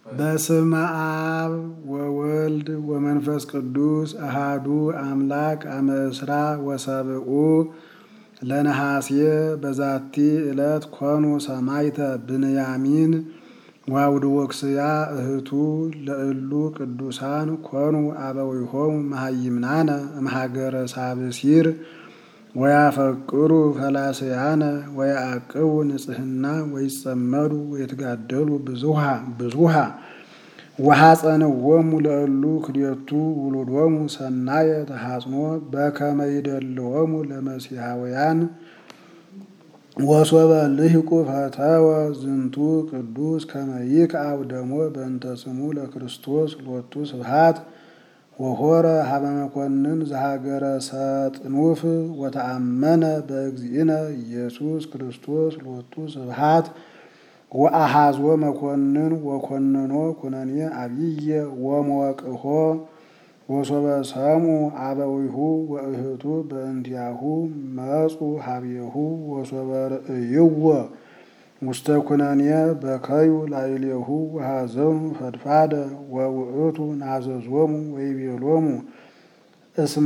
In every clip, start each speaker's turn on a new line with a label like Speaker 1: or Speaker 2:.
Speaker 1: በስመ አብ ወወልድ ወመንፈስ ቅዱስ አሃዱ አምላክ አመ ዕስራ ወሰብኡ ለነሐሴ በዛቲ ዕለት ኮኑ ሰማዕተ ብንያሚን ወአውድወክስያ እህቱ ለእሉ ቅዱሳን ኮኑ አበዊሆሙ መሃይምናነ እምሀገረ ሳብሲር ወያፈቅሩ ፈላስያነ ወያዕቅቡ ንጽሕና ወይጸመዱ ወይትጋደሉ ብዙሃ ወሐፀንዎሙ ለእሉ ክልኤቱ ውሉዶሙ ሰናየ ተሐጽኖ በከመ ይደልዎሙ ለመሲሐውያን ወሶበ ልሂቁ ፈተወ ዝንቱ ቅዱስ ከመ ይክዐው ደሞ በእንተ ስሙ ለክርስቶስ ሎቱ ስብሐት ወሆረ ሀበ መኮንን ዘሀገረ ሰጥኑፍ ወተአመነ በእግዚእነ ኢየሱስ ክርስቶስ ሎቱ ስብሐት ወአሃዝወ መኮንን ወኮነኖ ኩነኔ አብየ ወመወቅሖ ወሶበ ሰምዑ አበዊሁ ወእህቱ በእንቲአሁ መጹ ሀቤሁ ወሶበ ርእይዎ ውስተ ኩነኔ በከዩ ላዕሌሁ ወሐዘኑ ፈድፋደ ወውእቱ ናዘዞሙ ወይቤሎሙ እስመ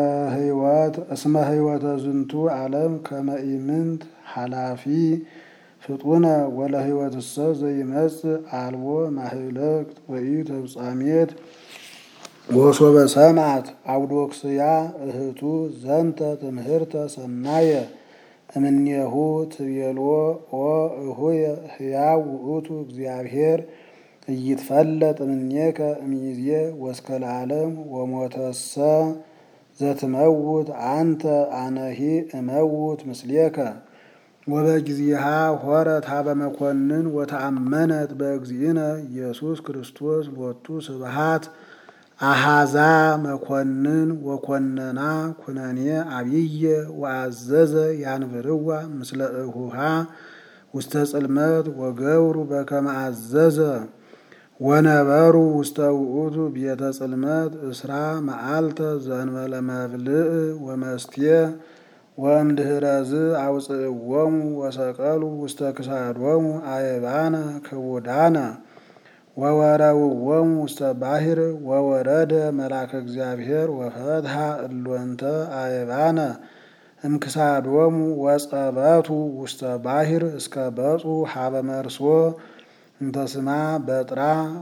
Speaker 1: ሕይወተ ዝንቱ ዓለም ከመ ኢምንት ኃላፊ ፍጡነ ወለሕይወትሰ ዘይመጽእ አልቦ ማህለቅት ወኢተፍጻሜት ወሶበ ሰምዐት አውዶክስያ እህቱ ዘንተ ትምህርተ ሰናየ እምኔሁ ትቤልዎ ኦ እሁየ ሕያው ውእቱ እግዚአብሔር ኢይትፈለጥ እምኔከ እምይእዜ ወእስከ ለዓለም ወሞተሰ ዘትመውት አንተ አነሂ እመውት ምስሌከ ወበጊዜሃ ሆረት ሀበ መኮንን ወተአመነት በእግዚእነ ኢየሱስ ክርስቶስ ሎቱ ስብሐት አሃዛ መኮንን ወኮነና ኩነኔ አብየ ወአዘዘ ያንብርዋ ምስለ እሁሃ ውስተ ጽልመት ወገብሩ በከመ አዘዘ ወነበሩ ውስተ ውእቱ ቤተ ጽልመት እስራ መዓልተ ዘእንበለ መብልዕ ወመስትየ ወእምድኅረዝ አውፅእዎሙ ወሰቀሉ ውስተ ክሳዶሙ አእባነ ክቡዳነ ወወረውዎሙ ውስተ ባሕር ወወረደ መልአከ እግዚአብሔር ወፈትሐ እሎንተ አእባነ እምክሳዶሙ ወጸበቱ ውስተ ባሕር እስከ በጹ ሀበ መርሶ እንተ ስማ በጥራ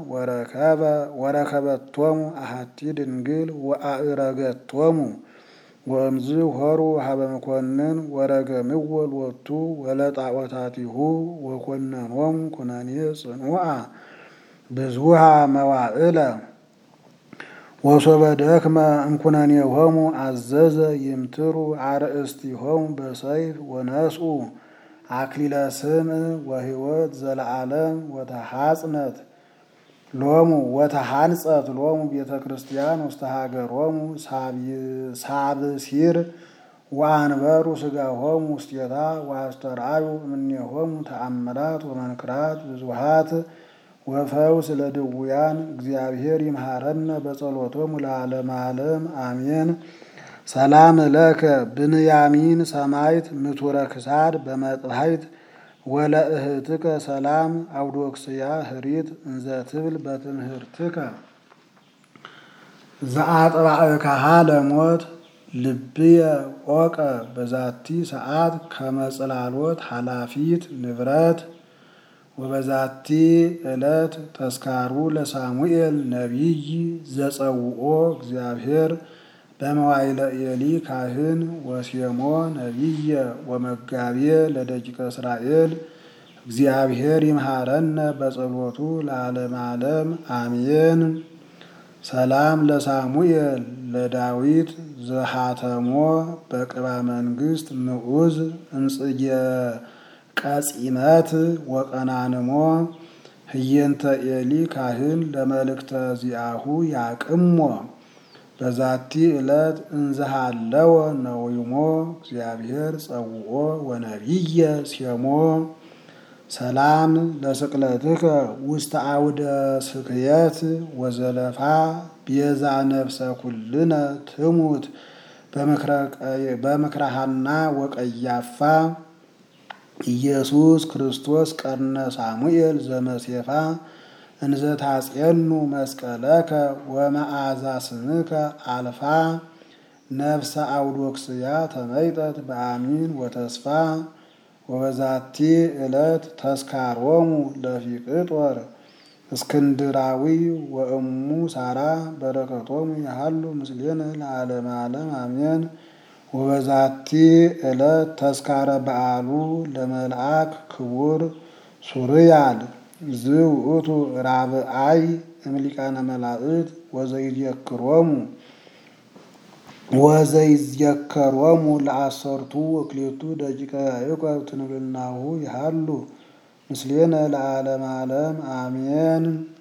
Speaker 1: ወረከበቶሙ አሐቲ ድንግል ወአእረገቶሙ ወእምዝ ሆሩ ሀበ መኮንን ወረገምዎ ሎቱ ወለጣዖታቲሁ ወኮነኖሙ ኩነኔ ጽኑዓ ብዙሃ መዋዕለ ወሶበ ደክመ እምኩነኔሆሙ አዘዘ ይምትሩ አርእስቲሆሙ በሰይፍ ወነስኡ አክሊለ ስምዕ ወሕይወት ዘለዓለም ወተሐጽነት ሎሙ ቤተ ክርስቲያን ውስተ ሀገሮሙ ሳብሲር ወአንበሩ ሥጋሆሙ ውስቴታ ወአስተርአዩ እምኔሆሙ ተአምራት ወመንክራት ብዙሃት ወፈውስ ለድውያን እግዚአብሔር ይምሃረነ በጸሎቶሙ ለዓለመ ዓለም አሜን። ሰላም ለከ ብንያሚን ሰማዕት ምቱረ ክሳድ በመጥባሕት ወለእህትከ ሰላም አውዶክስያ ህሪት እንዘ ትብል በትምህርትከ ዘአጥባእከሃ ለሞት ልብየ ኦቀ በዛቲ ሰዓት ከመ ጽላሎት ኃላፊት ንብረት ወበዛቲ ዕለት ተስካሩ ለሳሙኤል ነቢይ ዘጸውኦ እግዚአብሔር በመዋዕለ ኤሊ ካህን ወሴሞ ነቢየ ወመጋቤ ለደቂቀ እስራኤል እግዚአብሔር ይምሃረነ በጸሎቱ ለዓለመ ዓለም አሜን። ሰላም ለሳሙኤል ለዳዊት ዘሃተሞ በቅባ መንግሥት ምዑዝ እምጽጌ ቀጺነት ወቀናንሞ ህየንተ ኤሊ ካህን ለመልእክተ ዚአሁ ያቅሞ በዛቲ ዕለት እንዘሃለወ ነዊሞ እግዚአብሔር ጸውኦ ወነቢየ ሴሞ ሰላም ለስቅለትከ ውስተ አውደ ስክየት ወዘለፋ ቤዛ ነፍሰ ኩልነ ትሙት በምክረ ሐና ወቀያፋ ኢየሱስ ክርስቶስ ቀርነ ሳሙኤል ዘመሴፋ እንዘ ታጼኑ መስቀለከ ወመዓዛ ስምከ አልፋ ነፍሰ አውዶክስያ ተመይጠት በአሚን ወተስፋ ወበዛቲ ዕለት ተስካሮሙ ለፊቅጦር እስክንድራዊ ወእሙ ሳራ በረከቶሙ ያሃሉ ምስሌነ ለዓለመ ዓለም አሜን። ወበዛቲ ዕለት ተስካረ በዓሉ ለመልአክ ክቡር ሱርያል ዝውእቱ ራብአይ እምሊቃነ መላእክት ወዘይዝየከሮሙ ለአሰርቱ ወክልኤቱ ደቂቀ ያዕቆብ ትንብልናሁ ይሃሉ ምስሌነ ለዓለመ ዓለም አሜን።